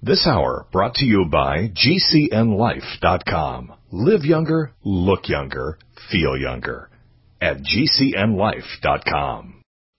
This hour brought to you by GCNLife.com. Live younger, look younger, feel younger. At GCNLife.com.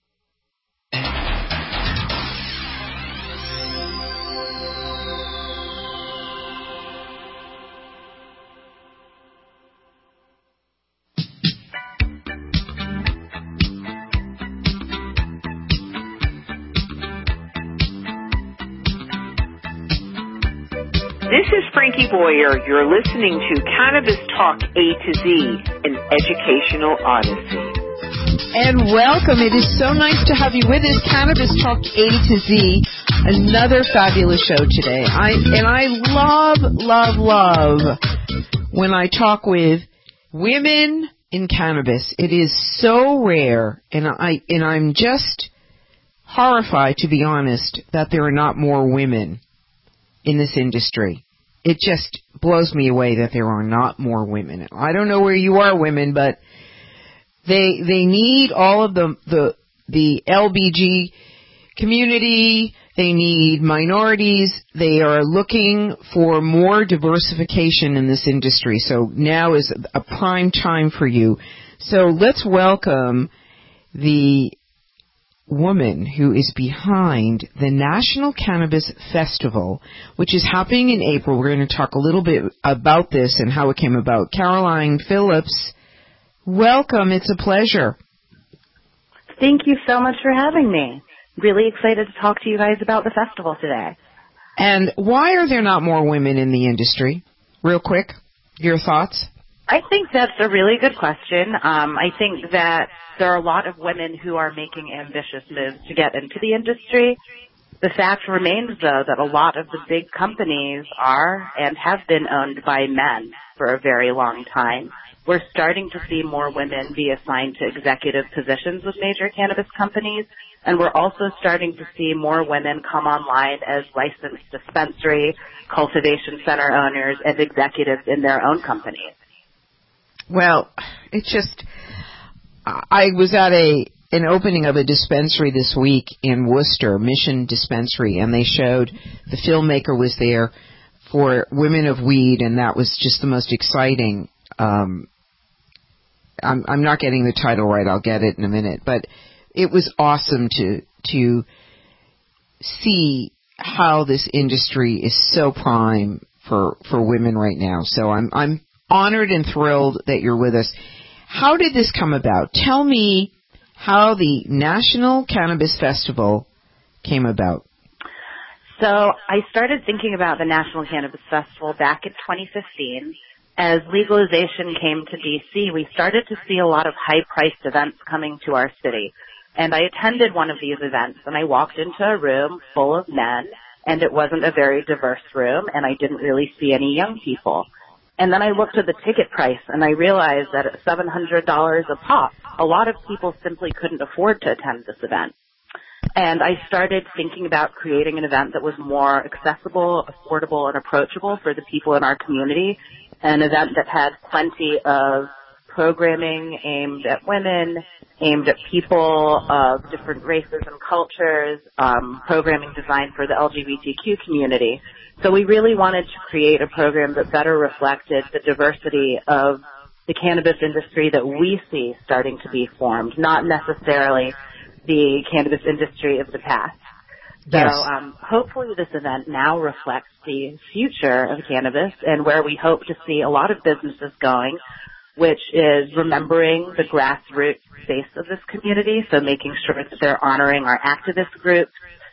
This is Frankie Boyer. You're listening to Cannabis Talk A to Z, an educational odyssey. And welcome. It is so nice to have you with us. Cannabis Talk A to Z, another fabulous show today. I love when I talk with women in cannabis. It is so rare, and I'm just horrified, to be honest, that there are not more women in this industry. It just blows me away that there are not more women. I don't know where you are, women, but they need all of the LBG community. They need minorities. They are looking for more diversification in this industry. So now is a prime time for you. So let's welcome the woman who is behind the National Cannabis Festival, which is happening in April. We're going to talk a little bit about this and how it came about. Caroline Phillips, welcome. It's a pleasure. Thank you so much for having me. Really excited to talk to you guys about the festival today. And why are there not more women in the industry? Real quick, your thoughts? I think that's a really good question. I think that there are a lot of women who are making ambitious moves to get into the industry. The fact remains, though, that a lot of the big companies are and have been owned by men for a very long time. We're starting to see more women be assigned to executive positions with major cannabis companies, and we're also starting to see more women come online as licensed dispensary, cultivation center owners, and executives in their own companies. Well, it's just, I was at an opening of a dispensary this week in Worcester, Mission Dispensary, and they showed the filmmaker was there for Women of Weed, and that was just the most exciting. I'm not getting the title right. I'll get it in a minute, but it was awesome to see how this industry is so prime for women right now. So I'm honored and thrilled that you're with us. How did this come about? Tell me how the National Cannabis Festival came about. So I started thinking about the National Cannabis Festival back in 2015. As legalization came to D.C., we started to see a lot of high-priced events coming to our city. And I attended one of these events, and I walked into a room full of men, and it wasn't a very diverse room, and I didn't really see any young people. And then I looked at the ticket price, and I realized that at $700 a pop, a lot of people simply couldn't afford to attend this event. And I started thinking about creating an event that was more accessible, affordable, and approachable for the people in our community, an event that had plenty of programming aimed at women, aimed at people of different races and cultures, programming designed for the LGBTQ community. So we really wanted to create a program that better reflected the diversity of the cannabis industry that we see starting to be formed, not necessarily the cannabis industry of the past. Yes. So hopefully this event now reflects the future of cannabis and where we hope to see a lot of businesses going, which is remembering the grassroots base of this community, so making sure that they're honoring our activist groups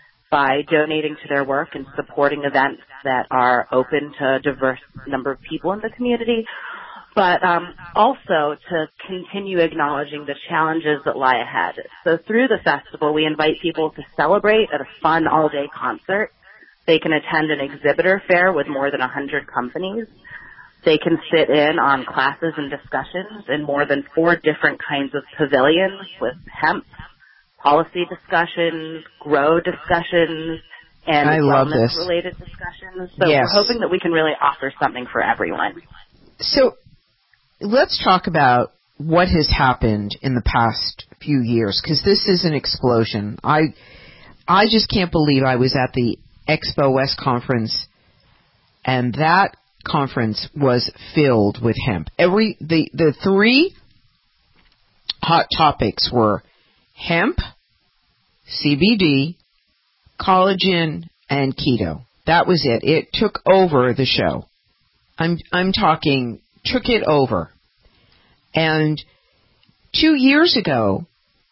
by donating to their work and supporting events that are open to a diverse number of people in the community, but also to continue acknowledging the challenges that lie ahead. So through the festival, we invite people to celebrate at a fun all-day concert. They can attend an exhibitor fair with more than 100 companies. They can sit in on classes and discussions in more than 4 different kinds of pavilions with hemp, policy discussions, grow discussions, and wellness-related discussions. So yes. We're hoping that we can really offer something for everyone. So let's talk about what has happened in the past few years, because this is an explosion. I just can't believe I was at the Expo West conference, and that conference was filled with hemp. The three hot topics were hemp, CBD, collagen, and keto. That was it. It took over the show. I'm talking took it over. And 2 years ago,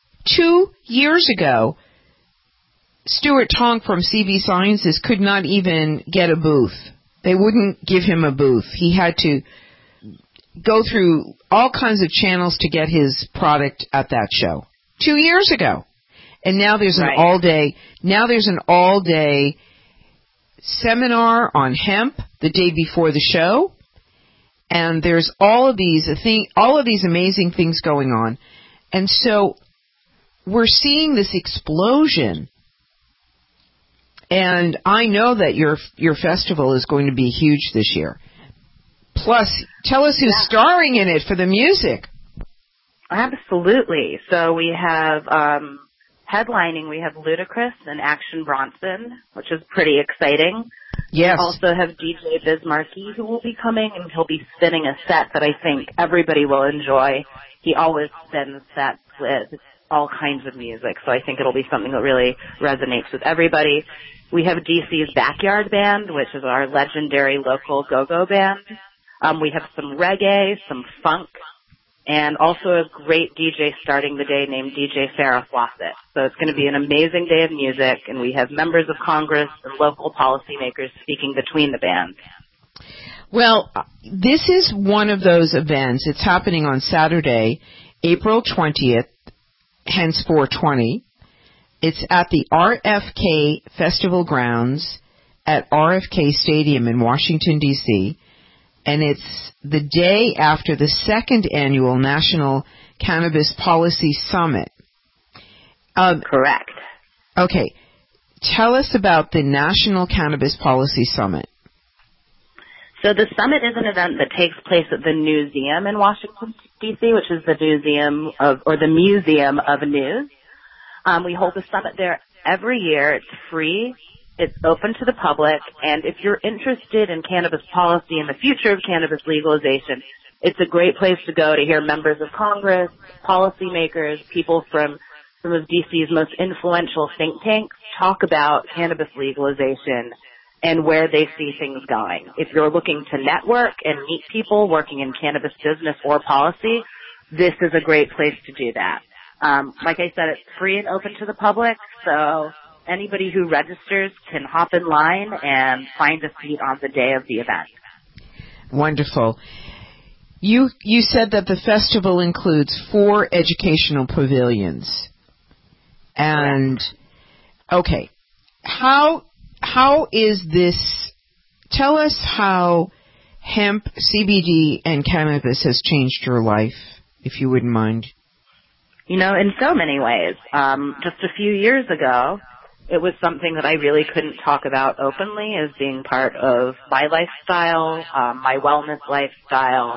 Stuart Tonk from CV Sciences could not even get a booth. They wouldn't give him a booth. He had to go through all kinds of channels to get his product at that show. 2 years ago. And now there's an all-day seminar on hemp the day before the show. And there's all of these amazing things going on. And so we're seeing this explosion. And I know that your festival is going to be huge this year. Plus, tell us who's starring in it for the music. Absolutely. So we have headlining, we have Ludacris and Action Bronson, which is pretty exciting. Yes. We also have DJ Biz Markie, who will be coming, and he'll be spinning a set that I think everybody will enjoy. He always spins sets with all kinds of music, so I think it'll be something that really resonates with everybody. We have DC's Backyard Band, which is our legendary local go-go band. We have some reggae, some funk, and also a great DJ starting the day named DJ Farrah Fawcett. So it's going to be an amazing day of music, and we have members of Congress and local policymakers speaking between the bands. Well, this is one of those events. It's happening on Saturday, April 20th, hence 420. It's at the RFK Festival Grounds at RFK Stadium in Washington, D.C., and it's the day after the second annual National Cannabis Policy Summit. Correct. Okay. Tell us about the National Cannabis Policy Summit. So the summit is an event that takes place at the Newseum in Washington, D.C., which is the Museum of News. We hold the summit there every year. It's free. It's open to the public, and if you're interested in cannabis policy and the future of cannabis legalization, it's a great place to go to hear members of Congress, policymakers, people from some of DC's most influential think tanks talk about cannabis legalization and where they see things going. If you're looking to network and meet people working in cannabis business or policy, this is a great place to do that. Like I said, it's free and open to the public, so anybody who registers can hop in line and find a seat on the day of the event. Wonderful. You said that the festival includes 4 educational pavilions. And, okay, how is this, tell us how hemp, CBD, and cannabis has changed your life, if you wouldn't mind. You know, in so many ways. Just a few years ago, it was something that I really couldn't talk about openly as being part of my lifestyle, my wellness lifestyle.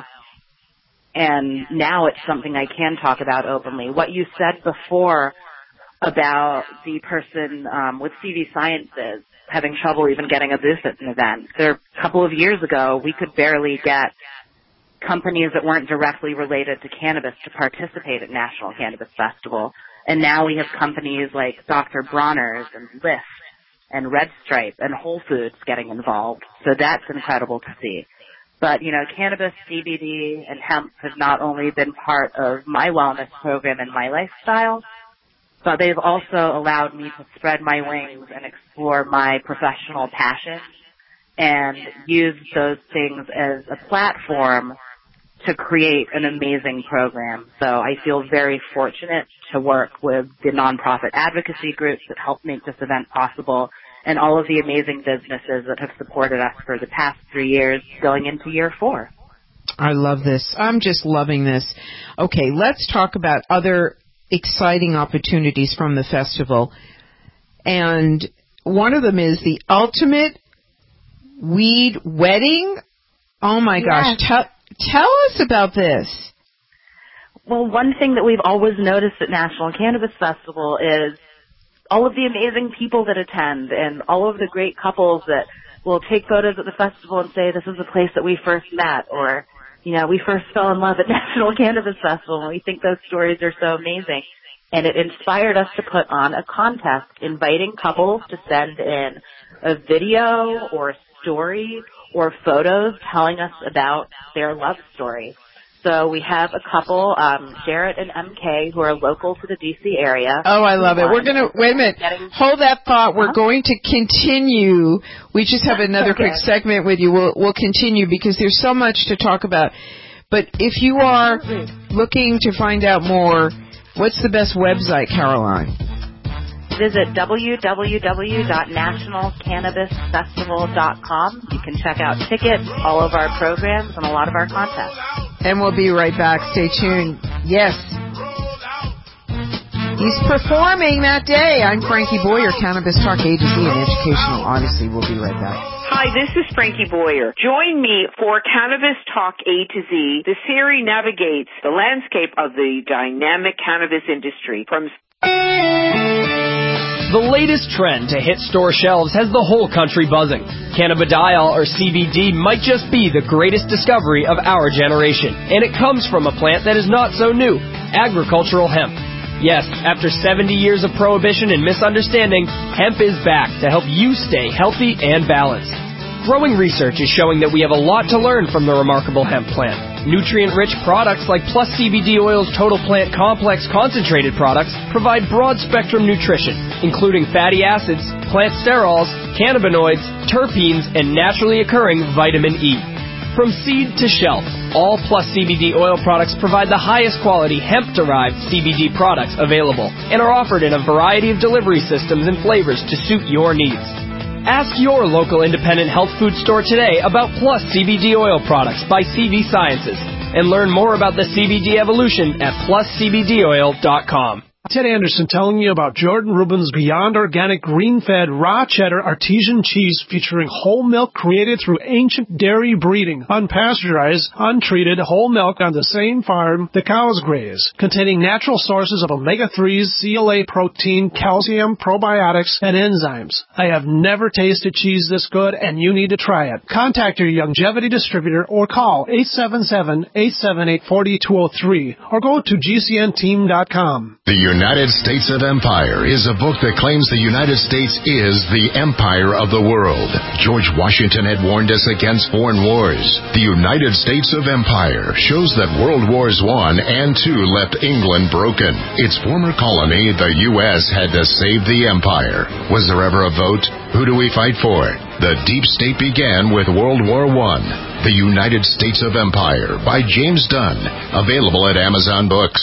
And now it's something I can talk about openly. What you said before about the person with CV Sciences having trouble even getting a booth at an event. A couple of years ago, we could barely get companies that weren't directly related to cannabis to participate at National Cannabis Festival. And now we have companies like Dr. Bronner's and Lyft and Red Stripe and Whole Foods getting involved. So that's incredible to see. But, you know, cannabis, CBD, and hemp have not only been part of my wellness program and my lifestyle, but they've also allowed me to spread my wings and explore my professional passions and use those things as a platform to create an amazing program. So I feel very fortunate to work with the nonprofit advocacy groups that help make this event possible and all of the amazing businesses that have supported us for the past 3 years going into year 4. I love this. I'm just loving this. Okay, let's talk about other exciting opportunities from the festival. And one of them is the Ultimate Weed Wedding. Oh, my gosh. Tell us about this. Well, one thing that we've always noticed at National Cannabis Festival is all of the amazing people that attend and all of the great couples that will take photos at the festival and say, this is the place that we first met, or, we first fell in love at National Cannabis Festival, and we think those stories are so amazing. And it inspired us to put on a contest inviting couples to send in a video or a story or photos telling us about their love story. So we have a couple, Jarrett and MK, who are local to the D.C. area. Oh, I love it. We're going to, wait a minute, hold that thought. We're going to continue. We just have another quick segment with you. We'll continue because there's so much to talk about. But if you are looking to find out more, what's the best website, Caroline? Visit www.nationalcannabisfestival.com. You can check out tickets, all of our programs, and a lot of our content. And we'll be right back. Stay tuned. Yes. He's performing that day. I'm Frankie Boyer, Cannabis Talk A to Z and Educational Odyssey. We'll be right back. Hi, this is Frankie Boyer. Join me for Cannabis Talk A to Z. The series navigates the landscape of the dynamic cannabis industry from... The latest trend to hit store shelves has the whole country buzzing. Cannabidiol, or CBD, might just be the greatest discovery of our generation. And it comes from a plant that is not so new, agricultural hemp. Yes, after 70 years of prohibition and misunderstanding, hemp is back to help you stay healthy and balanced. Growing research is showing that we have a lot to learn from the remarkable hemp plant. Nutrient-rich products like Plus CBD Oil's Total Plant Complex concentrated products provide broad-spectrum nutrition, including fatty acids, plant sterols, cannabinoids, terpenes, and naturally occurring vitamin E. From seed to shelf, all Plus CBD oil products provide the highest quality hemp-derived CBD products available and are offered in a variety of delivery systems and flavors to suit your needs. Ask your local independent health food store today about Plus CBD oil products by CV Sciences and learn more about the CBD evolution at pluscbdoil.com. Ted Anderson telling you about Jordan Rubin's Beyond Organic Green-Fed Raw Cheddar Artesian Cheese featuring whole milk created through ancient dairy breeding, unpasteurized, untreated whole milk on the same farm the cows graze, containing natural sources of omega-3s, CLA protein, calcium, probiotics, and enzymes. I have never tasted cheese this good, and you need to try it. Contact your Youngevity distributor or call 877-878-4203 or go to gcnteam.com. The United States of Empire is a book that claims the United States is the empire of the world. George Washington had warned us against foreign wars. The United States of Empire shows that World Wars I and II left England broken. Its former colony, the U.S., had to save the empire. Was there ever a vote? Who do we fight for? The Deep State began with World War I. The United States of Empire by James Dunn. Available at Amazon Books.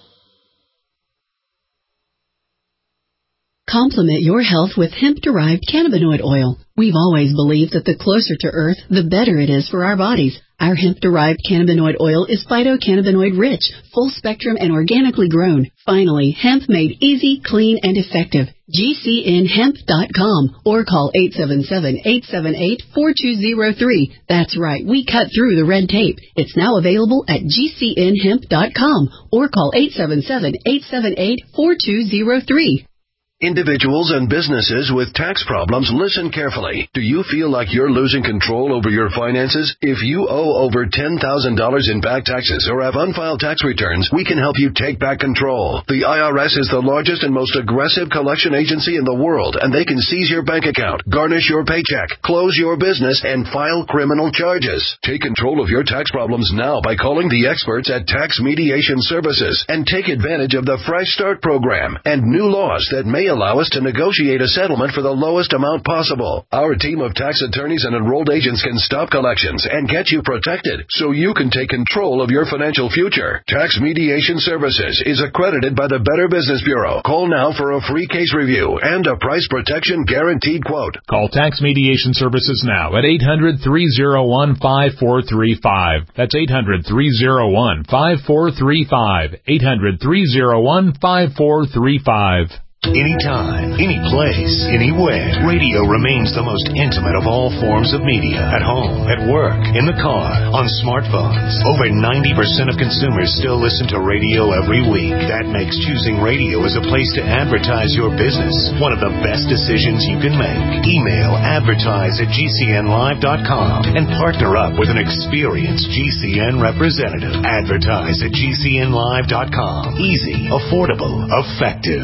Complement your health with hemp-derived cannabinoid oil. We've always believed that the closer to Earth, the better it is for our bodies. Our hemp-derived cannabinoid oil is phytocannabinoid-rich, full-spectrum, and organically grown. Finally, hemp made easy, clean, and effective. GCNhemp.com or call 877-878-4203. That's right, we cut through the red tape. It's now available at GCNhemp.com or call 877-878-4203. Individuals and businesses with tax problems, listen carefully. Do you feel like you're losing control over your finances? If you owe over $10,000 in back taxes or have unfiled tax returns, we can help you take back control. The IRS is the largest and most aggressive collection agency in the world, and they can seize your bank account, garnish your paycheck, close your business, and file criminal charges. Take control of your tax problems now by calling the experts at Tax Mediation Services and take advantage of the Fresh Start program and new laws that may allow us to negotiate a settlement for the lowest amount possible. Our team of tax attorneys and enrolled agents can stop collections and get you protected so you can take control of your financial future. Tax Mediation Services is accredited by the Better Business Bureau. Call now for a free case review and a price protection guaranteed quote. Call Tax Mediation Services now at 800-301-5435. That's 800-301-5435. 800-301-5435. Anytime, any place, anywhere. Radio remains the most intimate of all forms of media. At home, at work, in the car, on smartphones. Over 90% of consumers still listen to radio every week. That makes choosing radio as a place to advertise your business one of the best decisions you can make. Email advertise@gcnlive.com and partner up with an experienced GCN representative. Advertise at gcnlive.com. Easy, affordable, effective.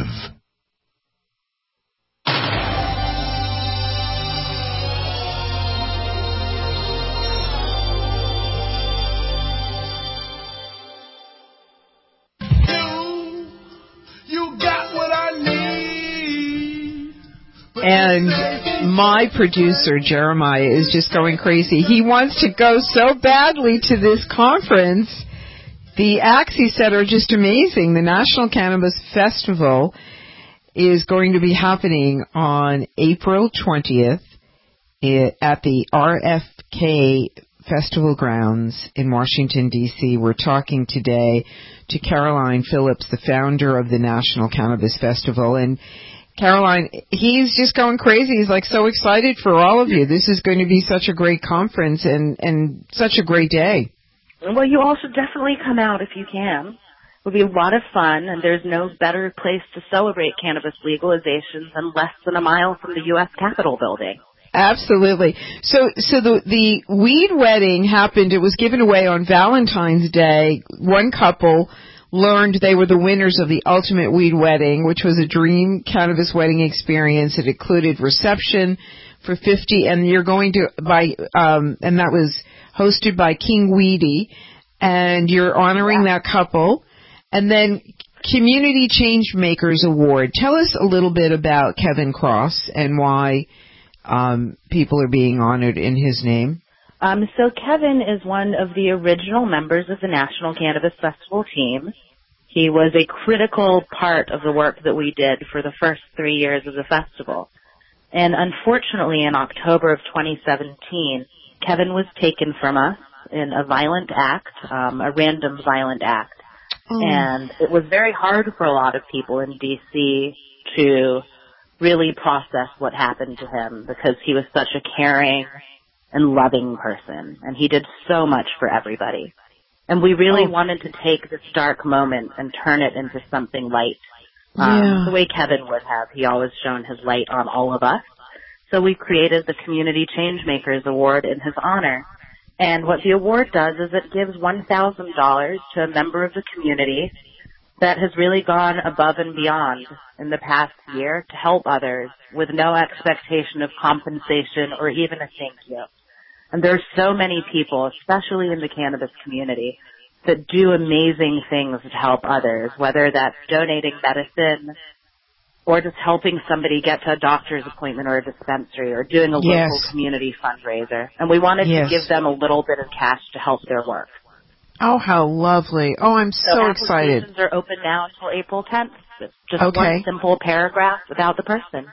And my producer, Jeremiah, is just going crazy. He wants to go so badly to this conference. The acts, he said, are just amazing. The National Cannabis Festival is going to be happening on April 20th at the RFK Festival Grounds in Washington, D.C. We're talking today to Caroline Phillips, the founder of the National Cannabis Festival. And Caroline, he's just going crazy. He's like so excited for all of you. This is going to be such a great conference and such a great day. Well, you all should definitely come out if you can. It will be a lot of fun, and there's no better place to celebrate cannabis legalization than less than a mile from the U.S. Capitol building. Absolutely. So the weed wedding happened. It was given away on Valentine's Day. One couple learned they were the winners of the Ultimate Weed Wedding, which was a dream cannabis wedding experience. It included reception for 50, and you're going to and that was hosted by King Weedy, and you're honoring that couple. And then Community Change Makers Award. Tell us a little bit about Kevin Cross and why people are being honored in his name. So Kevin is one of the original members of the National Cannabis Festival team. He was a critical part of the work that we did for the first 3 years of the festival. And unfortunately, in October of 2017, Kevin was taken from us in a violent act, a random violent act. And it was very hard for a lot of people in D.C. to really process what happened to him because he was such a caring and loving person, and he did so much for everybody. And we really wanted to take this dark moment and turn it into something light, the way Kevin would have. He always shone his light on all of us. So we created the Community Changemakers Award in his honor. And what the award does is it gives $1,000 to a member of the community that has really gone above and beyond in the past year to help others with no expectation of compensation or even a thank you. And there's so many people, especially in the cannabis community, that do amazing things to help others, whether that's donating medicine or just helping somebody get to a doctor's appointment or a dispensary or doing a local community fundraiser. And we wanted to give them a little bit of cash to help their work. Oh, how lovely. Oh, I'm so excited. Applications are open now until April 10th. It's just one simple paragraph about the person.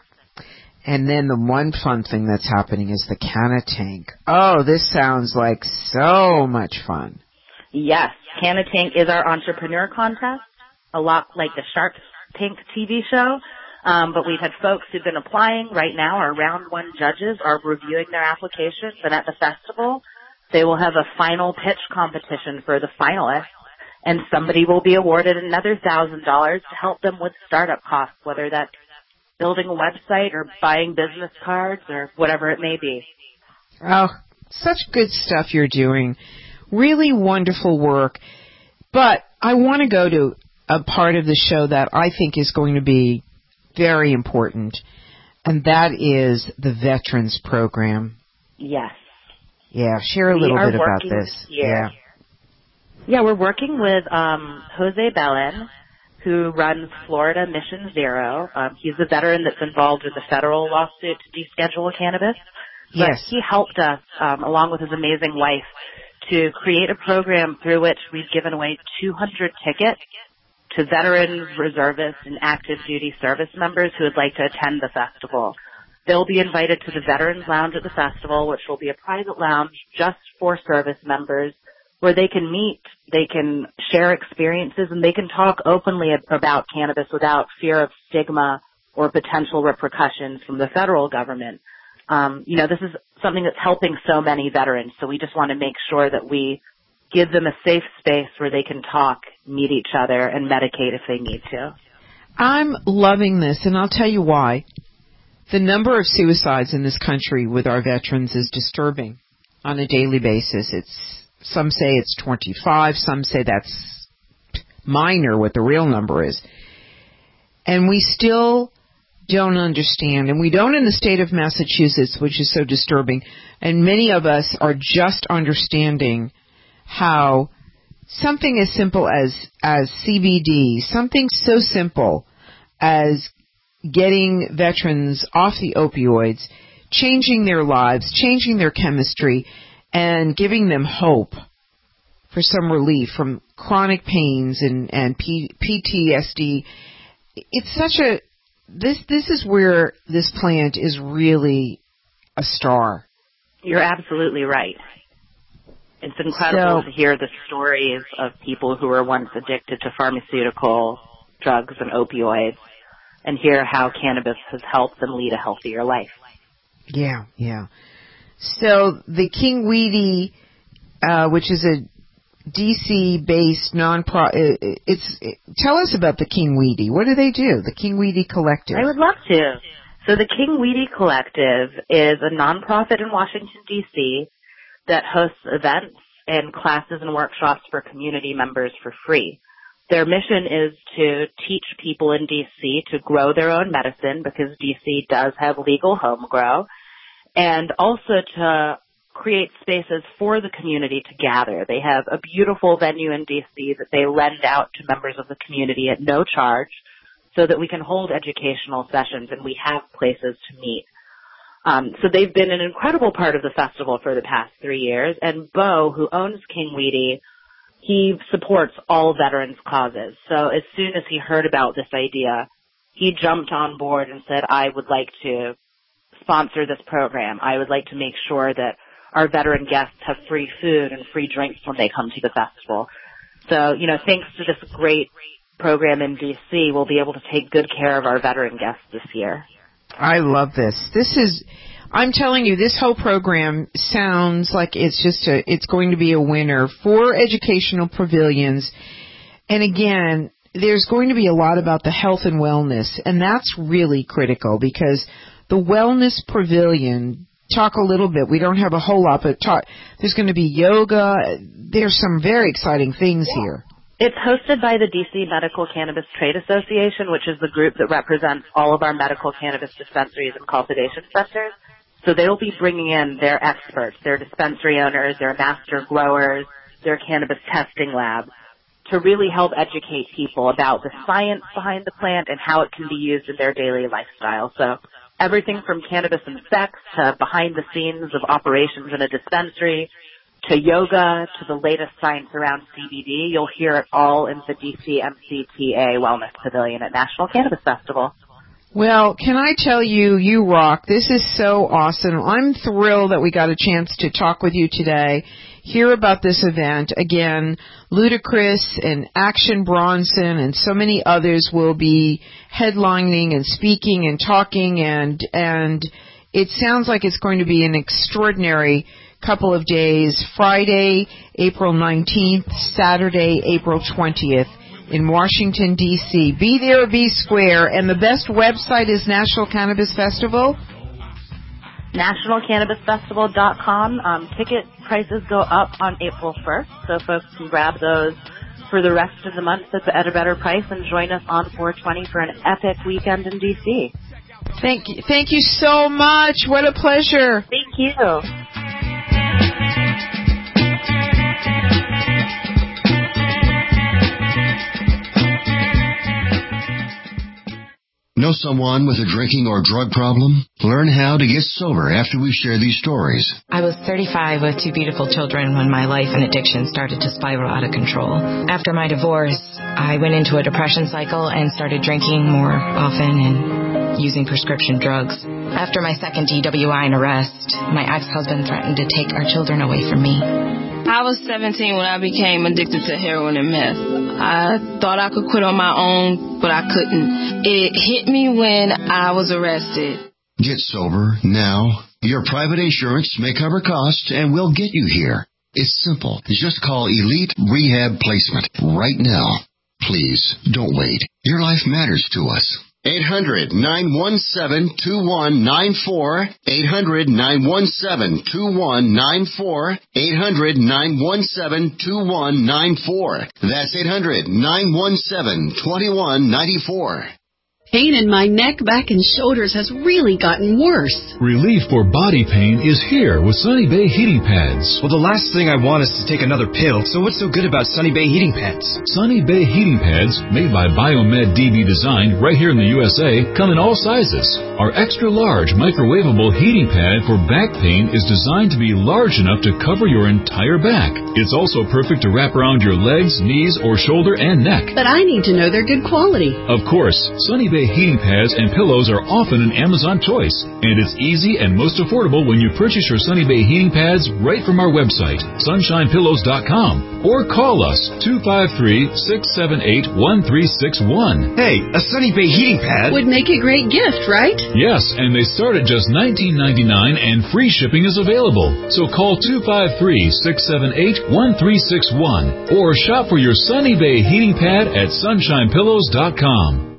And then the one fun thing that's happening is the Canna Tank. Oh, this sounds like so much fun. Yes, Canna Tank is our entrepreneur contest, a lot like the Shark Tank TV show. But we've had folks who've been applying. Right now, our round one judges are reviewing their applications, and at the festival, they will have a final pitch competition for the finalists, and somebody will be awarded another $1,000 to help them with startup costs, whether that's building a website or buying business cards or whatever it may be. Oh, such good stuff you're doing. Really wonderful work. But I want to go to a part of the show that I think is going to be very important, and that is the Veterans Program. Yes. Yeah, share a little bit about this. Yeah, we're working with Jose Belen, who runs Florida Mission Zero. He's a veteran that's involved with the federal lawsuit to deschedule cannabis. But he helped us, along with his amazing wife, to create a program through which we've given away 200 tickets to veterans, reservists, and active duty service members who would like to attend the festival. They'll be invited to the Veterans Lounge at the festival, which will be a private lounge just for service members, where they can meet, they can share experiences, and they can talk openly about cannabis without fear of stigma or potential repercussions from the federal government. This is something that's helping so many veterans, so we just want to make sure that we give them a safe space where they can talk, meet each other, and medicate if they need to. I'm loving this, and I'll tell you why. The number of suicides in this country with our veterans is disturbing on a daily basis. Some say it's 25, some say that's minor, what the real number is. And we still don't understand, and we don't in the state of Massachusetts, which is so disturbing, and many of us are just understanding how something as simple as CBD, something so simple as getting veterans off the opioids, changing their lives, changing their chemistry, and giving them hope for some relief from chronic pains and PTSD. It's such a this is where this plant is really a star. You're absolutely right. It's incredible to hear the stories of people who were once addicted to pharmaceutical drugs and opioids and hear how cannabis has helped them lead a healthier life. Yeah. So the King Weedy, which is a DC-based nonprofit, tell us about the King Weedy. What do they do, the King Weedy Collective? I would love to. So the King Weedy Collective is a nonprofit in Washington, D.C. that hosts events and classes and workshops for community members for free. Their mission is to teach people in D.C. to grow their own medicine, because D.C. does have legal home grow, and also to create spaces for the community to gather. They have a beautiful venue in D.C. that they lend out to members of the community at no charge so that we can hold educational sessions and we have places to meet. So they've been an incredible part of the festival for the past 3 years, and Bo, who owns King Weedy, he supports all veterans' causes. So as soon as he heard about this idea, he jumped on board and said, I would like to sponsor this program. I would like to make sure that our veteran guests have free food and free drinks when they come to the festival. So, thanks to this great program in D.C., we'll be able to take good care of our veteran guests this year. I love this. I'm telling you, this whole program sounds like it's going to be a winner. 4 educational pavilions. And again, there's going to be a lot about the health and wellness, and that's really critical, because the wellness pavilion, talk a little bit. We don't have a whole lot, but there's going to be yoga. There's some very exciting things here. It's hosted by the DC Medical Cannabis Trade Association, which is the group that represents all of our medical cannabis dispensaries and cultivation centers. So they'll be bringing in their experts, their dispensary owners, their master growers, their cannabis testing labs, to really help educate people about the science behind the plant and how it can be used in their daily lifestyle. So everything from cannabis and sex to behind the scenes of operations in a dispensary to yoga to the latest science around CBD, you'll hear it all in the DC MCTA Wellness Pavilion at National Cannabis Festival. Well, can I tell you, you rock. This is so awesome. I'm thrilled that we got a chance to talk with you today, hear about this event. Again, Ludacris and Action Bronson and so many others will be headlining and speaking and talking, and it sounds like it's going to be an extraordinary couple of days. Friday, April 19th, Saturday, April 20th. In Washington, D.C. Be there or be square. And the best website is National Cannabis Festival? NationalCannabisFestival.com. Ticket prices go up on April 1st, so folks can grab those for the rest of the month at a better price and join us on 420 for an epic weekend in D.C. Thank you so much. What a pleasure. Thank you. Know someone with a drinking or drug problem? Learn how to get sober after we share these stories. I was 35 with 2 beautiful children when my life and addiction started to spiral out of control. After my divorce, I went into a depression cycle and started drinking more often and using prescription drugs. After my second DWI and arrest, my ex-husband threatened to take our children away from me. I was 17 when I became addicted to heroin and meth. I thought I could quit on my own, but I couldn't. It hit me when I was arrested. Get sober now. Your private insurance may cover costs and we'll get you here. It's simple. Just call Elite Rehab Placement right now. Please, don't wait. Your life matters to us. 800-917-2194. 800-917-2194. 800-917-2194. That's 800-917-2194. Pain in my neck, back, and shoulders has really gotten worse. Relief for body pain is here with Sunny Bay Heating Pads. Well, the last thing I want is to take another pill, so what's so good about Sunny Bay Heating Pads? Sunny Bay Heating Pads, made by Biomed DB Design right here in the USA, come in all sizes. Our extra-large microwavable heating pad for back pain is designed to be large enough to cover your entire back. It's also perfect to wrap around your legs, knees, or shoulder and neck. But I need to know they're good quality. Of course, Sunny Bay heating pads and pillows are often an Amazon choice, and it's easy and most affordable when you purchase your Sunny Bay heating pads right from our website, sunshinepillows.com, or call us 253-678-1361. Hey, a Sunny Bay heating pad would make a great gift, right? Yes, and they start at just $19.99 and free shipping is available. So call 253-678-1361 or shop for your Sunny Bay heating pad at sunshinepillows.com.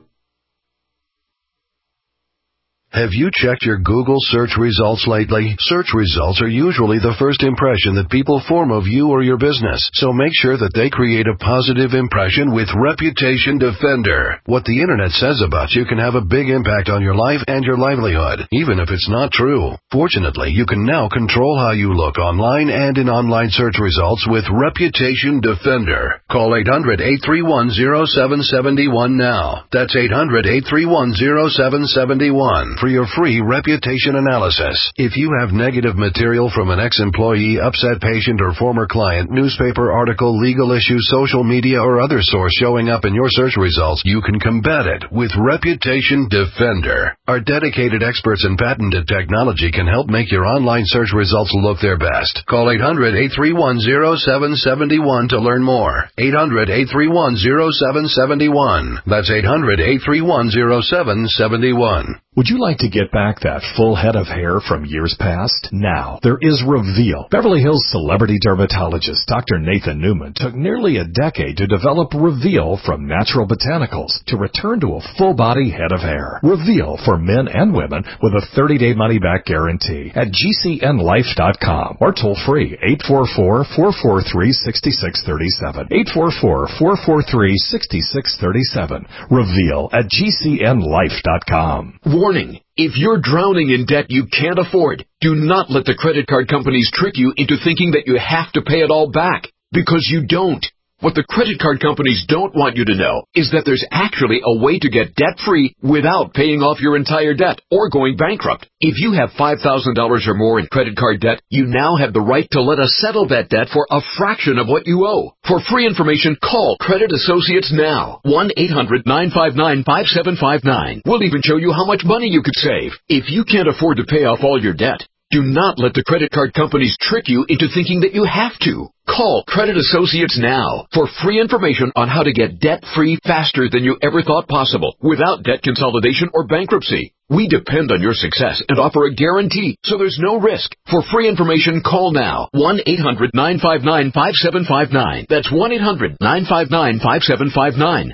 Have you checked your Google search results lately? Search results are usually the first impression that people form of you or your business, so make sure that they create a positive impression with Reputation Defender. What the internet says about you can have a big impact on your life and your livelihood, even if it's not true. Fortunately, you can now control how you look online and in online search results with Reputation Defender. Call 800-831-0771 now. That's 800-831-0771. For your free reputation analysis. If you have negative material from an ex-employee, upset patient, or former client, newspaper article, legal issue, social media, or other source showing up in your search results, you can combat it with Reputation Defender. Our dedicated experts in patented technology can help make your online search results look their best. Call 800-831-0771 to learn more. 800-831-0771. That's 800-831-0771. Would you like to get back that full head of hair from years past? Now, there is Reveal. Beverly Hills celebrity dermatologist Dr. Nathan Newman took nearly a decade to develop Reveal from natural botanicals to return to a full-body head of hair. Reveal for men and women with a 30-day money-back guarantee at GCNlife.com or toll-free 844-443-6637. 844-443-6637. Reveal at GCNlife.com. Warning. If you're drowning in debt you can't afford, do not let the credit card companies trick you into thinking that you have to pay it all back, because you don't. What the credit card companies don't want you to know is that there's actually a way to get debt-free without paying off your entire debt or going bankrupt. If you have $5,000 or more in credit card debt, you now have the right to let us settle that debt for a fraction of what you owe. For free information, call Credit Associates now. 1-800-959-5759. We'll even show you how much money you could save. If you can't afford to pay off all your debt, do not let the credit card companies trick you into thinking that you have to. Call Credit Associates now for free information on how to get debt-free faster than you ever thought possible without debt consolidation or bankruptcy. We depend on your success and offer a guarantee, so there's no risk. For free information, call now. 1-800-959-5759. That's 1-800-959-5759.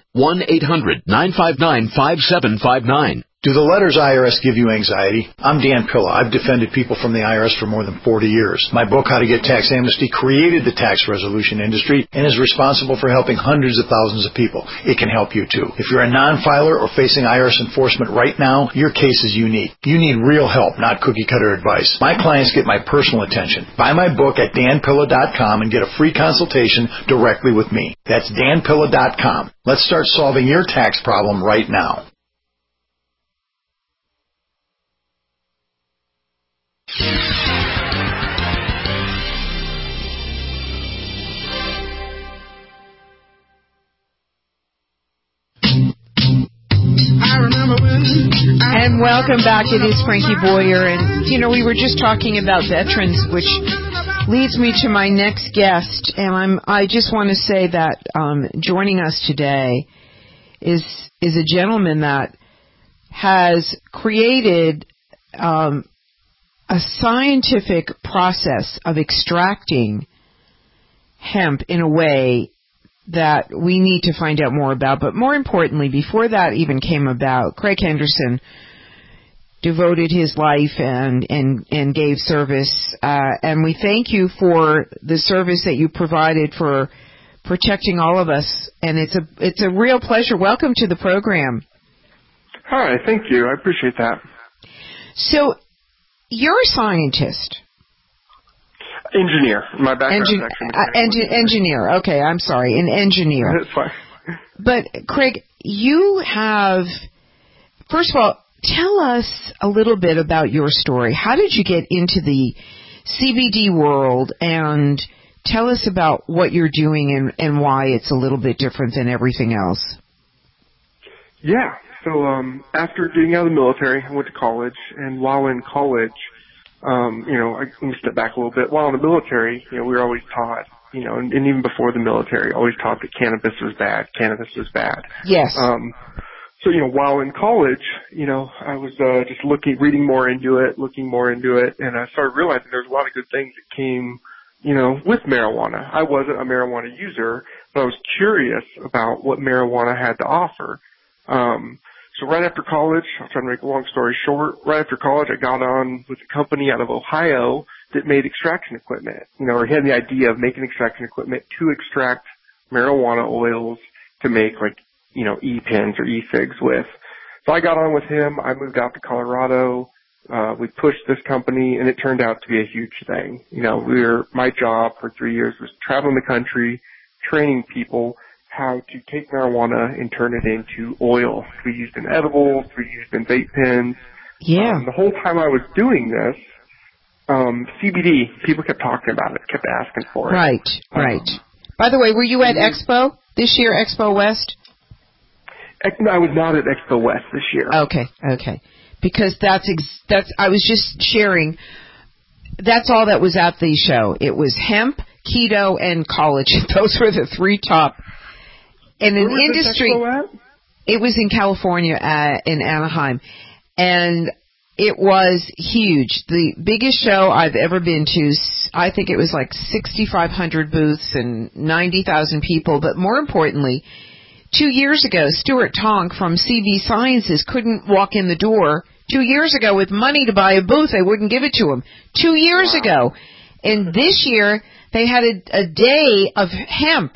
1-800-959-5759. Do the letters IRS give you anxiety? I'm Dan Pilla. I've defended people from the IRS for more than 40 years. My book, How to Get Tax Amnesty, created the tax resolution industry and is responsible for helping hundreds of thousands of people. It can help you too. If you're a non-filer or facing IRS enforcement right now, your case is unique. You need real help, not cookie-cutter advice. My clients get my personal attention. Buy my book at danpilla.com and get a free consultation directly with me. That's danpilla.com. Let's start solving your tax problem right now. And welcome back. It is Frankie Boyer. And, we were just talking about veterans, which leads me to my next guest, and I just want to say that joining us today is a gentleman that has created a scientific process of extracting hemp in a way that we need to find out more about. But more importantly, before that even came about, Craig Henderson devoted his life and gave service, and we thank you for the service that you provided for protecting all of us, and it's a real pleasure. Welcome to the program. Hi, thank you. I appreciate that. So, you're a scientist. Engineer. My background is actually engineer. Okay, I'm sorry, an engineer. That's fine. But, Craig, you have, first of all, tell us a little bit about your story. How did you get into the CBD world, and tell us about what you're doing and why it's a little bit different than everything else. Yeah. So after getting out of the military, I went to college, and while in college, let me step back a little bit. While in the military, we were always taught, and even before the military, always taught that cannabis was bad. Cannabis was bad. Yes. So, while in college, I was just reading more into it, looking more into it, and I started realizing there's a lot of good things that came, with marijuana. I wasn't a marijuana user, but I was curious about what marijuana had to offer. So right after college, I'll try to make a long story short, right after college I got on with a company out of Ohio that made extraction equipment, or had the idea of making extraction equipment to extract marijuana oils to make e-pens or e-cigs with. So I got on with him. I moved out to Colorado. We pushed this company, and it turned out to be a huge thing. My job for 3 years was traveling the country, training people how to take marijuana and turn it into oil to be used in edibles, to be used in vape pens. Yeah. The whole time I was doing this, CBD, people kept talking about it, kept asking for it. Right. By the way, were you at Expo this year, Expo West? I was not at Expo West this year. Okay. Because I was just sharing, that's all that was at the show. It was hemp, keto, and college. Those were the three top. And in industry, it was in California, in Anaheim. And it was huge. The biggest show I've ever been to, I think it was like 6,500 booths and 90,000 people. But more importantly, 2 years ago, Stuart Tonk from CV Sciences couldn't walk in the door. 2 years ago, with money to buy a booth, they wouldn't give it to him. 2 years ago. And this year, they had a day of hemp.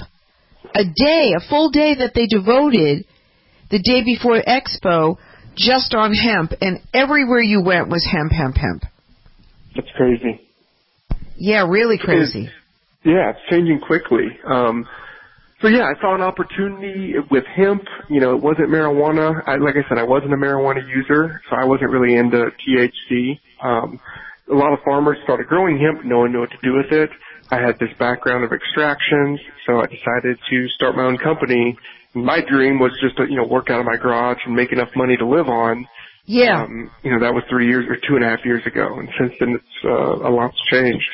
A full day that they devoted the day before Expo just on hemp. And everywhere you went was hemp. That's crazy. Yeah, really crazy. It's changing quickly. So I saw an opportunity with hemp. It wasn't marijuana. Like I said, I wasn't a marijuana user, so I wasn't really into THC. A lot of farmers started growing hemp. No one knew what to do with it. I had this background of extractions, so I decided to start my own company. My dream was just to, work out of my garage and make enough money to live on. Yeah. That was 3 years or 2.5 years ago, and since then a lot's changed.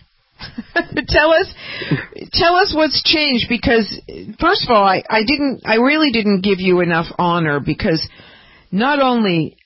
Tell us what's changed, because first of all, I really didn't give you enough honor, because not only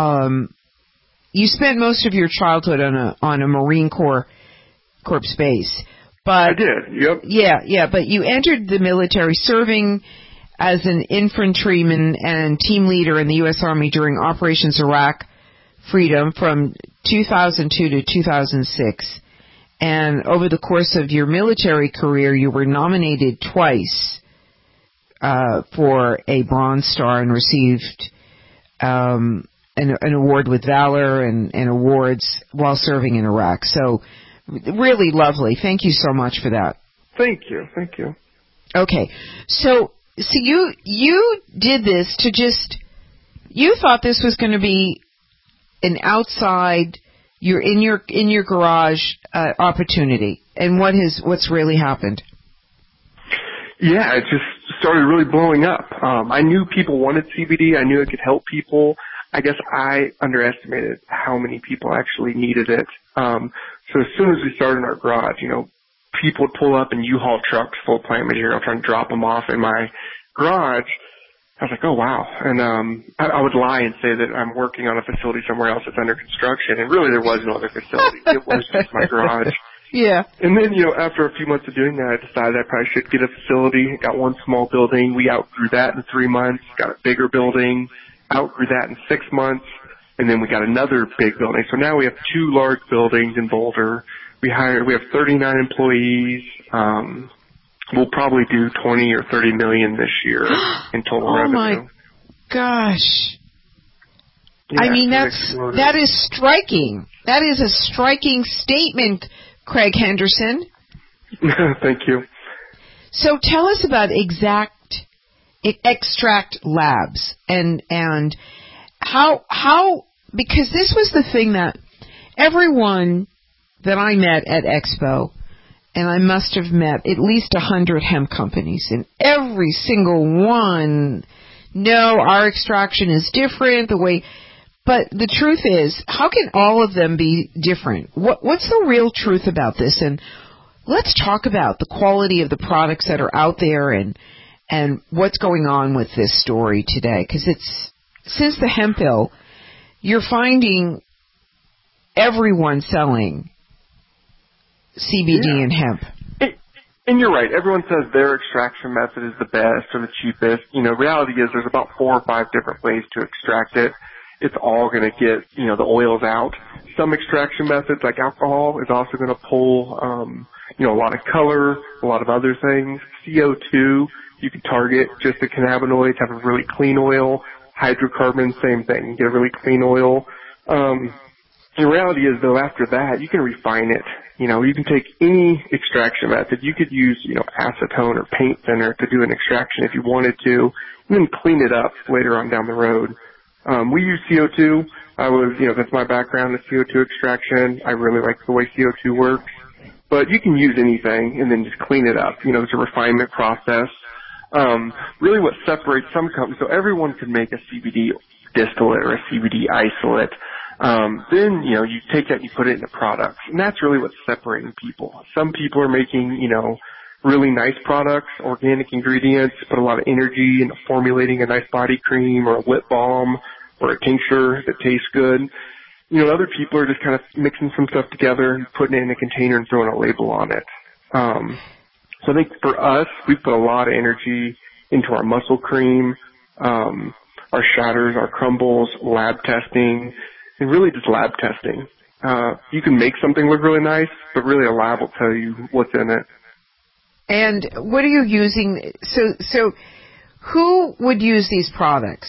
you spent most of your childhood on a Marine Corps base, but I did. Yep. Yeah, but you entered the military serving as an infantryman and team leader in the U.S. Army during Operations Iraq Freedom from 2002 to 2006. And over the course of your military career, you were nominated twice for a Bronze Star and received an award with Valor and awards while serving in Iraq. So really lovely. Thank you so much for that. Thank you. Okay. So you did this to you thought this was going to be an outside, you're in your garage opportunity, and what's really happened? Yeah, it just started really blowing up. I knew people wanted CBD. I knew it could help people. I guess I underestimated how many people actually needed it. So as soon as we started in our garage, people would pull up in U-Haul trucks full of plant material trying to drop them off in my garage. I was like, oh, wow. And I would lie and say that I'm working on a facility somewhere else that's under construction, and really there was no other facility. It was just my garage. Yeah. And then, after a few months of doing that, I decided I probably should get a facility. Got one small building. We outgrew that in 3 months. Got a bigger building. Outgrew that in 6 months. And then we got another big building. So now we have 2 large buildings in Boulder. We have 39 employees. We'll probably do 20 or 30 million this year in total revenue. Oh my gosh. Yeah, I mean, that is striking. That is a striking statement, Craig Henderson. Thank you. So tell us about Extract Labs and how because this was the thing that everyone that I met at Expo, and I must have met at least 100 hemp companies, and every single one, no, our extraction is different, but the truth is, how can all of them be different? What's the real truth about this? And let's talk about the quality of the products that are out there and what's going on with this story today. Because since the hemp bill, you're finding everyone selling CBD and hemp. And you're right. Everyone says their extraction method is the best or the cheapest. Reality is there's about 4 or 5 different ways to extract it. It's all going to get, the oils out. Some extraction methods, like alcohol, is also going to pull, a lot of color, a lot of other things. CO2, you can target just the cannabinoids, have a really clean oil. Hydrocarbons, same thing. You get a really clean oil. The reality is, though, after that, you can refine it. You can take any extraction method. You could use, acetone or paint thinner to do an extraction if you wanted to, and then clean it up later on down the road. We use CO2. That's my background, is CO2 extraction. I really like the way CO2 works. But you can use anything and then just clean it up. It's a refinement process. Really what separates some companies, so everyone can make a CBD distillate or a CBD isolate. Then, you take that and you put it into products. And that's really what's separating people. Some people are making, really nice products, organic ingredients, put a lot of energy into formulating a nice body cream or a lip balm or a tincture that tastes good. Other people are just kind of mixing some stuff together and putting it in a container and throwing a label on it. So I think for us, we put a lot of energy into our muscle cream, our shatters, our crumbles, lab testing, and really just lab testing. You can make something look really nice, but really a lab will tell you what's in it. And what are you using? So who would use these products?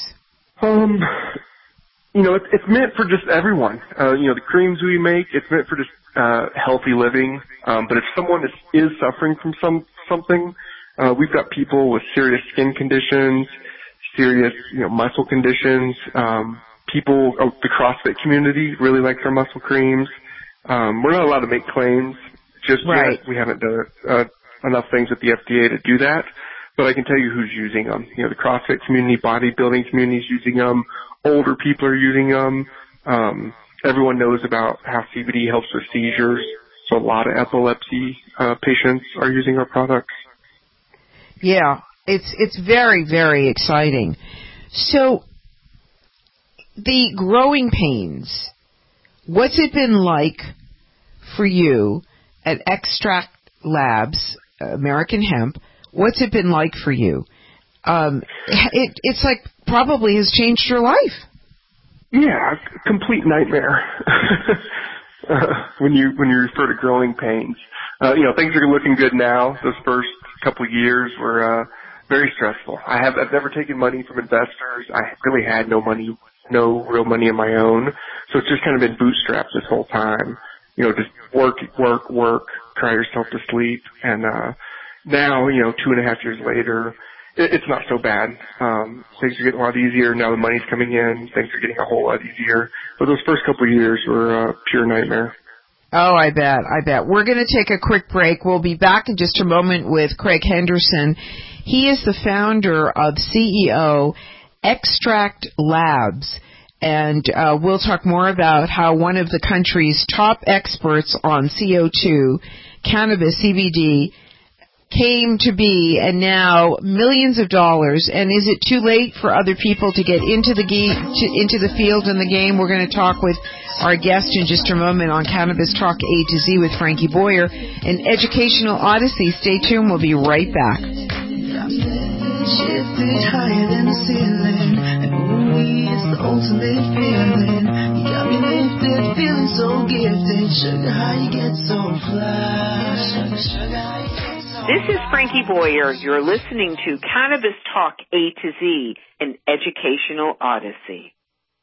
It's meant for just everyone. The creams we make, it's meant for just healthy living. But if someone is suffering from something, we've got people with serious skin conditions, serious, muscle conditions. The CrossFit community really likes our muscle creams. We're not allowed to make claims just yet. We haven't done enough things with the FDA to do that. But I can tell you who's using them. The CrossFit community, bodybuilding community is using them. Older people are using them. Everyone knows about how CBD helps with seizures. So a lot of epilepsy patients are using our products. Yeah, it's very, very exciting. So the growing pains, what's it been like for you at Extract Labs, American Hemp? What's it been like for you? It's like probably has changed your life. Yeah, complete nightmare. When you refer to growing pains, things are looking good now. Those first couple of years were very stressful. I've never taken money from investors. I really had no real money of my own. So it's just kind of been bootstrapped this whole time. Just work, cry yourself to sleep. And now, 2.5 years later, it's not so bad. Things are getting a lot easier. Now the money's coming in. Things are getting a whole lot easier. But those first couple of years were a pure nightmare. Oh, I bet. We're going to take a quick break. We'll be back in just a moment with Craig Henderson. He is the founder of CEO Extract Labs. And we'll talk more about how one of the country's top experts on CO2, cannabis, CBD, came to be, and now millions of dollars. And is it too late for other people to get into the into the field and the game? We're going to talk with our guest in just a moment on Cannabis Talk A to Z with Frankie Boyer, an educational odyssey. Stay tuned. We'll be right back. Shifted higher than the ceiling, and ooh, it's the ultimate feeling. You got me lifted, feeling so gifted. Sugar, how you get so fly? Sugar, how you get so. This is Frankie Boyer. You're listening to Cannabis Talk A to Z, an educational odyssey.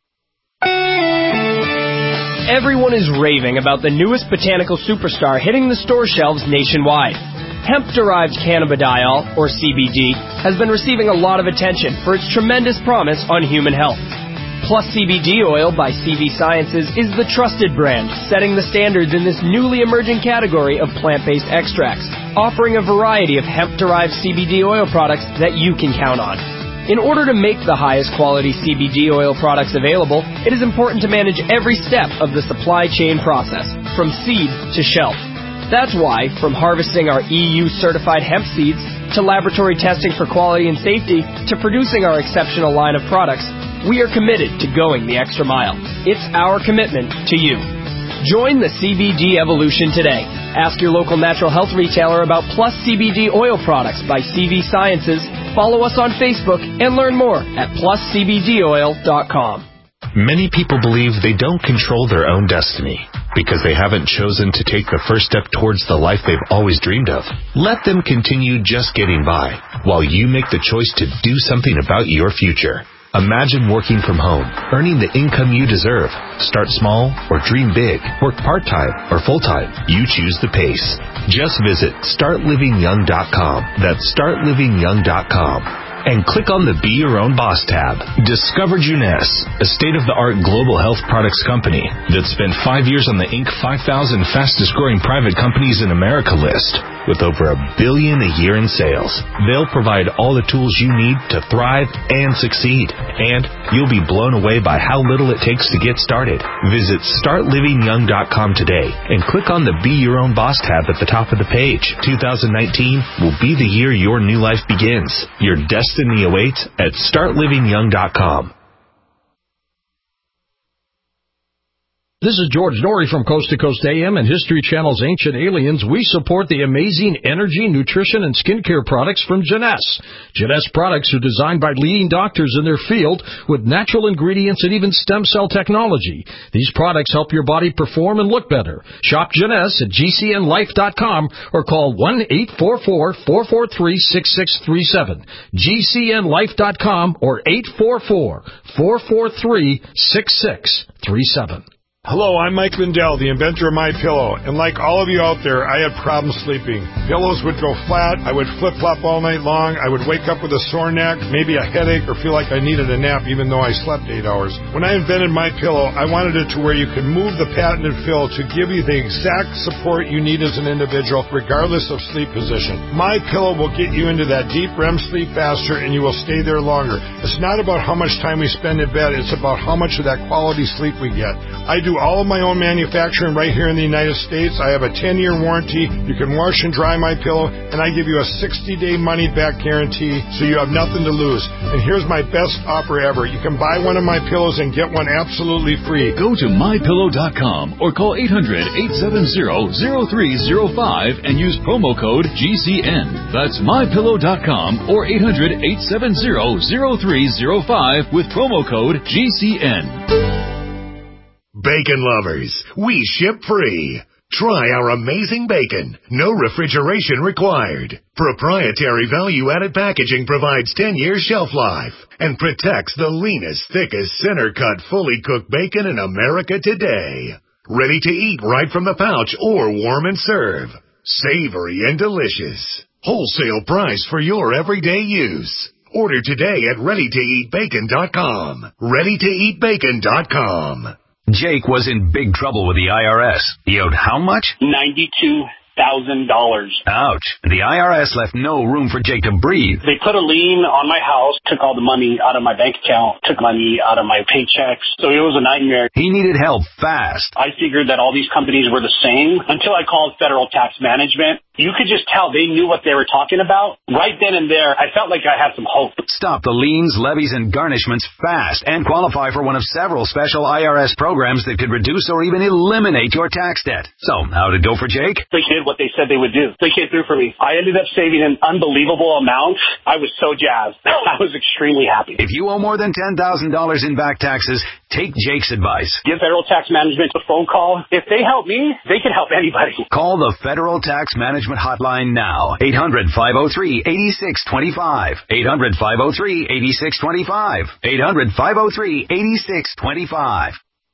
Everyone is raving about the newest botanical superstar hitting the store shelves nationwide. Hemp-derived cannabidiol, or CBD, has been receiving a lot of attention for its tremendous promise on human health. Plus CBD oil by CV Sciences is the trusted brand, setting the standards in this newly emerging category of plant-based extracts, offering a variety of hemp-derived CBD oil products that you can count on. In order to make the highest quality CBD oil products available, it is important to manage every step of the supply chain process, from seed to shelf. That's why, from harvesting our EU-certified hemp seeds, to laboratory testing for quality and safety, to producing our exceptional line of products, we are committed to going the extra mile. It's our commitment to you. Join the CBD evolution today. Ask your local natural health retailer about Plus CBD oil products by CV Sciences. Follow us on Facebook and learn more at pluscbdoil.com. Many people believe they don't control their own destiny because they haven't chosen to take the first step towards the life they've always dreamed of. Let them continue just getting by while you make the choice to do something about your future. Imagine working from home, earning the income you deserve. Start small or dream big. Work part-time or full-time. You choose the pace. Just visit startlivingyoung.com. That's startlivingyoung.com. And click on the Be Your Own Boss tab. Discover Jeunesse, a state-of-the-art global health products company that spent 5 years on the Inc. 5,000 fastest-growing private companies in America list, with over $1 billion a year in sales. They'll provide all the tools you need to thrive and succeed. And you'll be blown away by how little it takes to get started. Visit startlivingyoung.com today and click on the Be Your Own Boss tab at the top of the page. 2019 will be the year your new life begins. Your destiny awaits at startlivingyoung.com. This is George Norrie from Coast to Coast AM and History Channel's Ancient Aliens. We support the amazing energy, nutrition, and skincare products from Jeunesse. Jeunesse products are designed by leading doctors in their field with natural ingredients and even stem cell technology. These products help your body perform and look better. Shop Jeunesse at gcnlife.com or call 1-844-443-6637. gcnlife.com or 844-443-6637. Hello, I'm Mike Lindell, the inventor of MyPillow, and like all of you out there, I had problems sleeping. Pillows would go flat, I would flip-flop all night long, I would wake up with a sore neck, maybe a headache, or feel like I needed a nap even though I slept 8 hours. When I invented MyPillow, I wanted it to where you could move the patented fill to give you the exact support you need as an individual, regardless of sleep position. MyPillow will get you into that deep REM sleep faster, and you will stay there longer. It's not about how much time we spend in bed, it's about how much of that quality sleep we get. I do all of my own manufacturing right here in the United States. I have a 10-year warranty. You can wash and dry my pillow, and I give you a 60-day money-back guarantee, so you have nothing to lose. And here's my best offer ever. You can buy one of my pillows and get one absolutely free. Go to MyPillow.com or call 800-870-0305 and use promo code GCN. That's MyPillow.com or 800-870-0305 with promo code GCN. Bacon lovers, we ship free. Try our amazing bacon. No refrigeration required. Proprietary value-added packaging provides 10 years shelf life and protects the leanest, thickest, center-cut, fully cooked bacon in America today. Ready to eat right from the pouch or warm and serve. Savory and delicious. Wholesale price for your everyday use. Order today at ReadyToEatBacon.com. ReadyToEatBacon.com. Jake was in big trouble with the IRS. He owed how much? $92,000. Ouch. The IRS left no room for Jake to breathe. They put a lien on my house, took all the money out of my bank account, took money out of my paychecks. So it was a nightmare. He needed help fast. I figured that all these companies were the same until I called Federal Tax Management. You could just tell they knew what they were talking about. Right then and there, I felt like I had some hope. Stop the liens, levies, and garnishments fast and qualify for one of several special IRS programs that could reduce or even eliminate your tax debt. So, how'd it go for Jake? They did what they said they would do. They came through for me. I ended up saving an unbelievable amount. I was so jazzed. I was extremely happy. If you owe more than $10,000 in back taxes, take Jake's advice. Give Federal Tax Management a phone call. If they help me, they can help anybody. Call the Federal Tax Management Hotline now. 800-503-8625. 800-503-8625. 800-503-8625.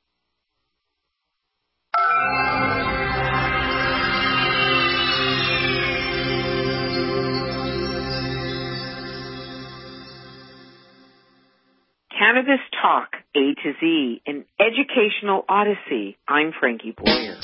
Cannabis Talk, A to Z, an educational odyssey. I'm Frankie Boyer.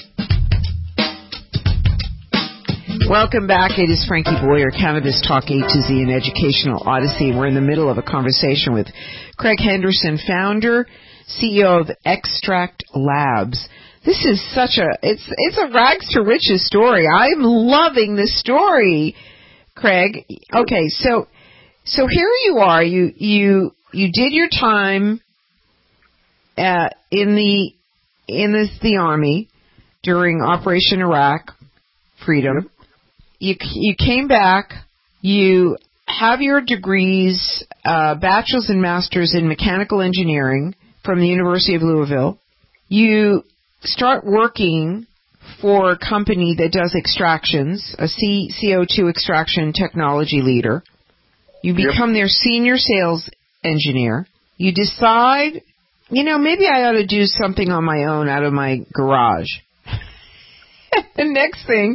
Welcome back. It is Frankie Boyer, Cannabis Talk, A to Z, an educational odyssey. We're in the middle of a conversation with Craig Henderson, founder, CEO of Extract Labs. This is such it's a rags to riches story. I'm loving this story, Craig. Okay, so here you are. You did your time in the Army during Operation Iraq Freedom. You came back. You have your degrees, bachelor's and master's in mechanical engineering from the University of Louisville. You start working for a company that does extractions, a CO2 extraction technology leader. You become their senior sales engineer. You decide, maybe I ought to do something on my own out of my garage. The next thing,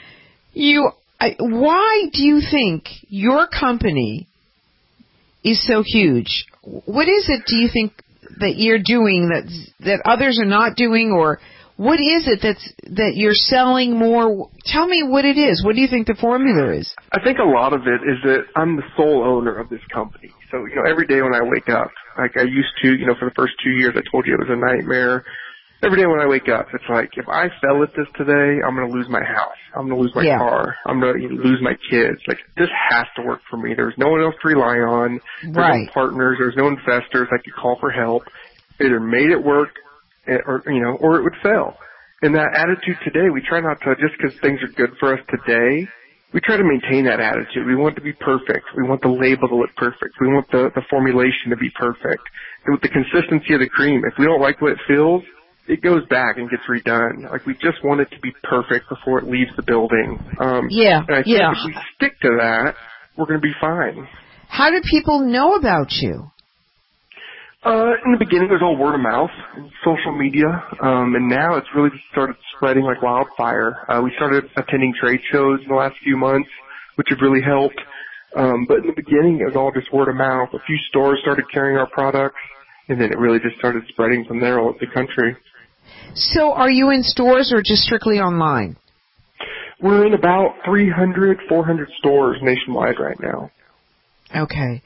why do you think your company is so huge? What is it, do you think, that you're doing that others are not doing, or what is it that you're selling more? Tell me what it is. What do you think the formula is? I think a lot of it is that I'm the sole owner of this company. So, every day when I wake up, like I used to, for the first 2 years, I told you it was a nightmare. Every day when I wake up, it's like, if I fail at this today, I'm going to lose my house. I'm going to lose my car. I'm going to lose my kids. Like, this has to work for me. There's no one else to rely on. There's no partners. There's no investors I could call for help. Either made it work or it would fail. And that attitude today, we try not to, just because things are good for us today, we try to maintain that attitude. We want it to be perfect. We want the label to look perfect. We want the formulation to be perfect. And with the consistency of the cream, if we don't like what it feels, it goes back and gets redone. Like, we just want it to be perfect before it leaves the building. And I think if we stick to that, we're going to be fine. How do people know about you? In the beginning, it was all word of mouth, social media, and now it's really just started spreading like wildfire. We started attending trade shows in the last few months, which have really helped. But in the beginning, it was all just word of mouth. A few stores started carrying our products, and then it really just started spreading from there all over the country. So are you in stores or just strictly online? We're in about 300, 400 stores nationwide right now. Okay.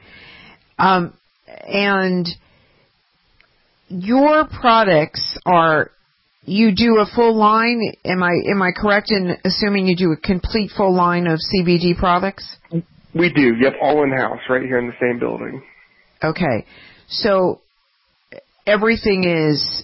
And your products you do a full line, am I correct in assuming you do a complete full line of CBD products? We do, yep, all in-house right here in the same building. Okay. So everything is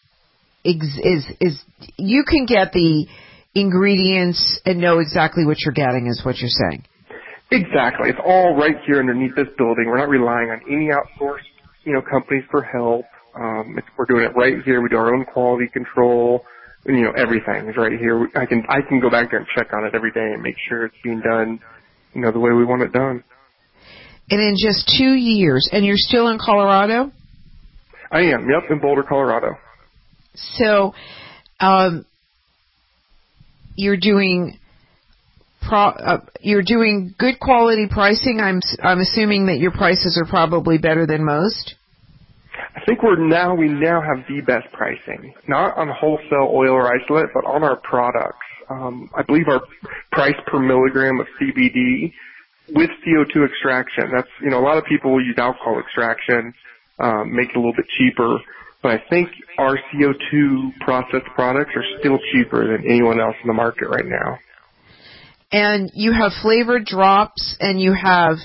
you can get the ingredients and know exactly what you're getting, is what you're saying. Exactly. It's all right here underneath this building. We're not relying on any outsourced, companies for help. We're doing it right here. We do our own quality control. And, everything is right here. I can go back there and check on it every day and make sure it's being done, the way we want it done. And in just 2 years, and you're still in Colorado? I am. Yep, in Boulder, Colorado. So, you're doing good quality pricing. I'm assuming that your prices are probably better than most. I think we now have the best pricing, not on wholesale oil or isolate, but on our products. I believe our price per milligram of CBD with CO2 extraction. That's, a lot of people will use alcohol extraction, make it a little bit cheaper, but I think our CO2 processed products are still cheaper than anyone else in the market right now. And you have flavored drops, and you have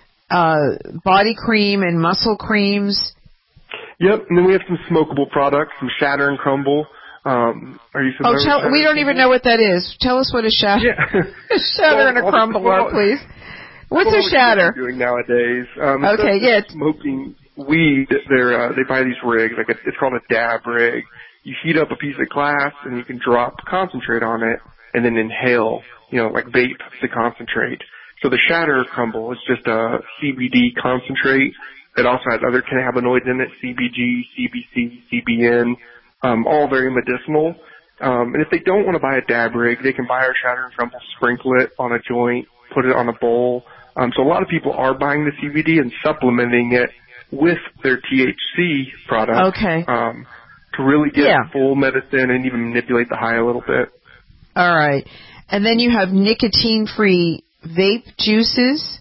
body cream and muscle creams. Yep, and then we have some smokable products, some Shatter and Crumble. Are you familiar with Shatter? We don't even know what that is. Tell us what a Shatter, a Shatter and a Crumble are, please. What's a Shatter? Doing nowadays. Okay, yeah. Smoking weed, they buy these rigs, it's called a dab rig. You heat up a piece of glass and you can drop concentrate on it and then inhale, like vape the concentrate. So the Shatter Crumble is just a CBD concentrate. It also has other cannabinoids in it, CBG, CBC, CBN, all very medicinal. And if they don't want to buy a dab rig, they can buy our Shatter and Crumble, sprinkle it on a joint, put it on a bowl. So a lot of people are buying the CBD and supplementing it with their THC product. Okay. To really get full medicine and even manipulate the high a little bit. All right. And then you have nicotine-free vape juices.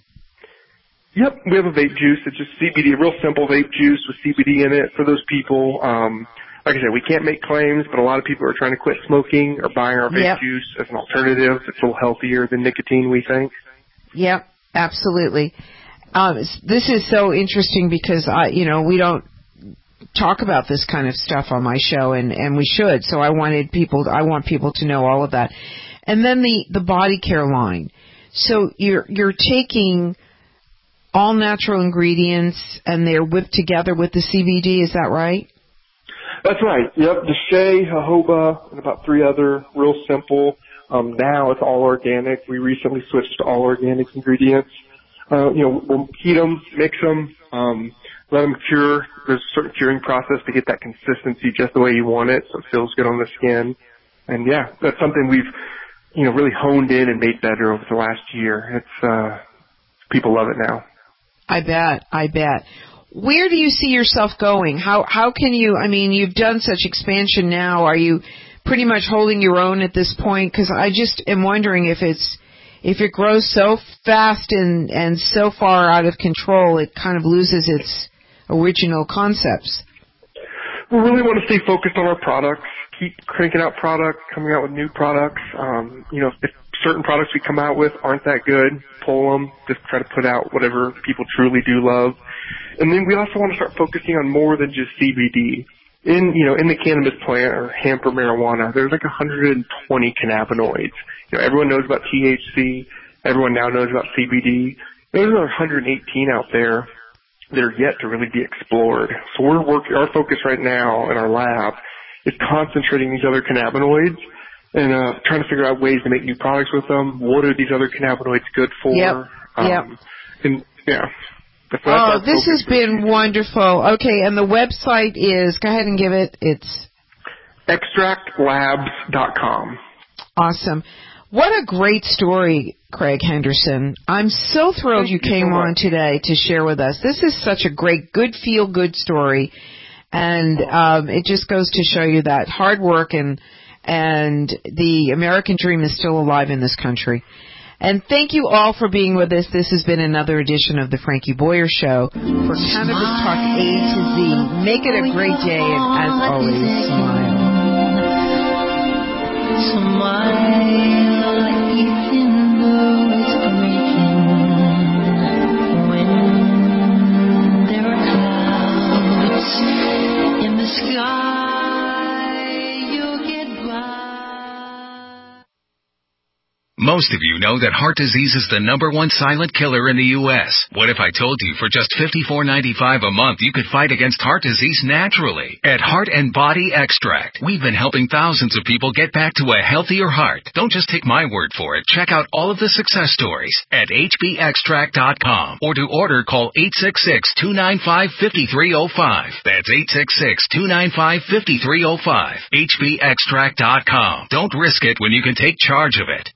Yep, we have a vape juice. It's just CBD, a real simple vape juice with CBD in it for those people. Like I said, we can't make claims, but a lot of people are trying to quit smoking or buying our vape juice as an alternative. It's a little healthier than nicotine, we think. Yep, absolutely. This is so interesting because we don't talk about this kind of stuff on my show, and we should. So I want people to know all of that. And then the body care line. So you're taking all natural ingredients and they're whipped together with the CBD. Is that right? That's right. Yep. The shea, jojoba, and about 3 other real simple. Now it's all organic. We recently switched to all organic ingredients. We'll heat them, mix them, let them cure. There's a certain curing process to get that consistency just the way you want it, so it feels good on the skin. And yeah, that's something we've, really honed in and made better over the last year. It's, people love it now. I bet. Where do you see yourself going? How can you, you've done such expansion now. Are you pretty much holding your own at this point? Because I just am wondering if it grows so fast and so far out of control, it kind of loses its original concepts. We really want to stay focused on our products, keep cranking out products, coming out with new products. If certain products we come out with aren't that good, pull them, just try to put out whatever people truly do love. And then we also want to start focusing on more than just CBD. In the cannabis plant or hemp or marijuana, there's like 120 cannabinoids. Everyone knows about THC. Everyone now knows about CBD. There's another 118 out there that are yet to really be explored. So our focus right now in our lab is concentrating these other cannabinoids and trying to figure out ways to make new products with them. What are these other cannabinoids good for? Yep. And yeah. This has been wonderful. Okay, and the website is, go ahead and give it, it's extractlabs.com. Awesome. What a great story, Craig Henderson. I'm so thrilled you came on today to share with us. This is such a great, feel-good story, and it just goes to show you that hard work and the American dream is still alive in this country. And thank you all for being with us. This has been another edition of the Frankie Boyer Show for Cannabis Talk A to Z. Make it a great day, and as always, smile. Smile, even though it's breaking. When there are clouds in the sky, you'll get by. Most of you know that heart disease is the #1 silent killer in the U.S. What if I told you for just $54.95 a month you could fight against heart disease naturally? At Heart and Body Extract, we've been helping thousands of people get back to a healthier heart. Don't just take my word for it. Check out all of the success stories at hbextract.com, or to order, call 866-295-5305. That's 866-295-5305. hbextract.com. Don't risk it when you can take charge of it.